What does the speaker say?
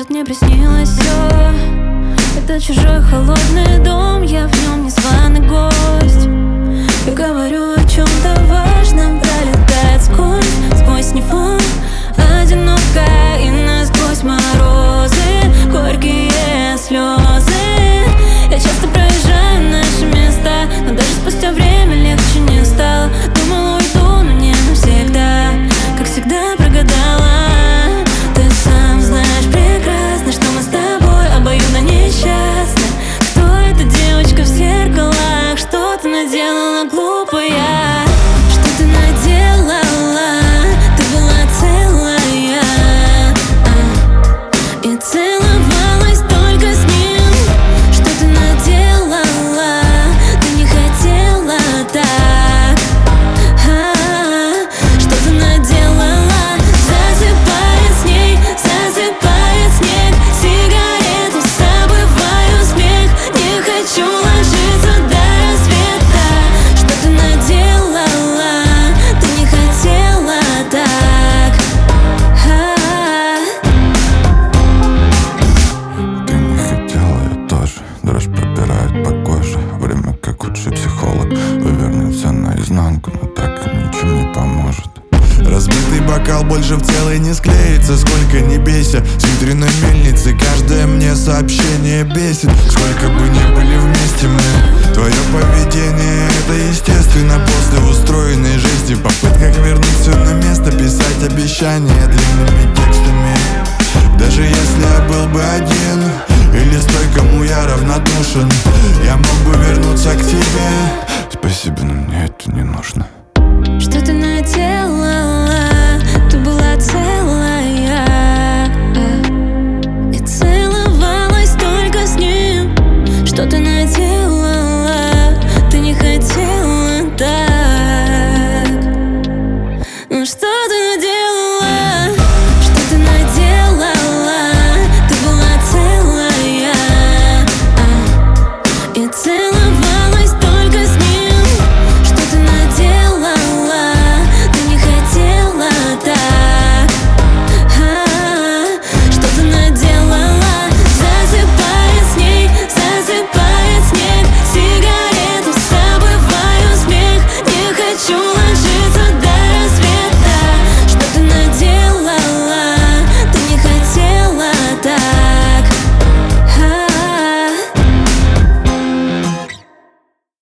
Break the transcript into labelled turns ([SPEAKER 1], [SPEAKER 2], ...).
[SPEAKER 1] Может, мне приснилось все. Это чужой холодный дом, я в нем незваный гость. Я говорю о чем-то важном, пролетает сквозь него. Одинокая и насквозь морозы, горькие слезы. Я часто проезжаю наши места, но даже спустя время легче не стало. Думала, уйду, но не навсегда. Как всегда прогадала. Ты сам знаешь прекрасно, что мы с тобой обоюдно несчастны. Кто эта девочка в зеркалах? Что ты наделала, глупая? Что ты наделала? Ты была целая и целовалась только с ним. Что ты наделала? Ты не хотела так. Что ты наделала? Засыпает снег, сигарету забываю смех. Не хочу ложиться до рассвета. Что ты наделала? Ты не хотела так.
[SPEAKER 2] Ты не хотела, я тоже. Дрожь пробирает по коже. Время как лучший психолог. Вывернет все наизнанку, но так ничем не поможет.
[SPEAKER 3] Разбитый бокал больше в целый не склеится. Сколько не бейся, с ветряной мельницы каждое мне сообщение бесит. Сколько бы ни были вместе мы, твое поведение это естественно. После устроенной жести в попытках вернуть все на место, писать обещания длинными текстами. Даже если я был бы один или с той, кому я равнодушен, я мог бы вернуться к тебе.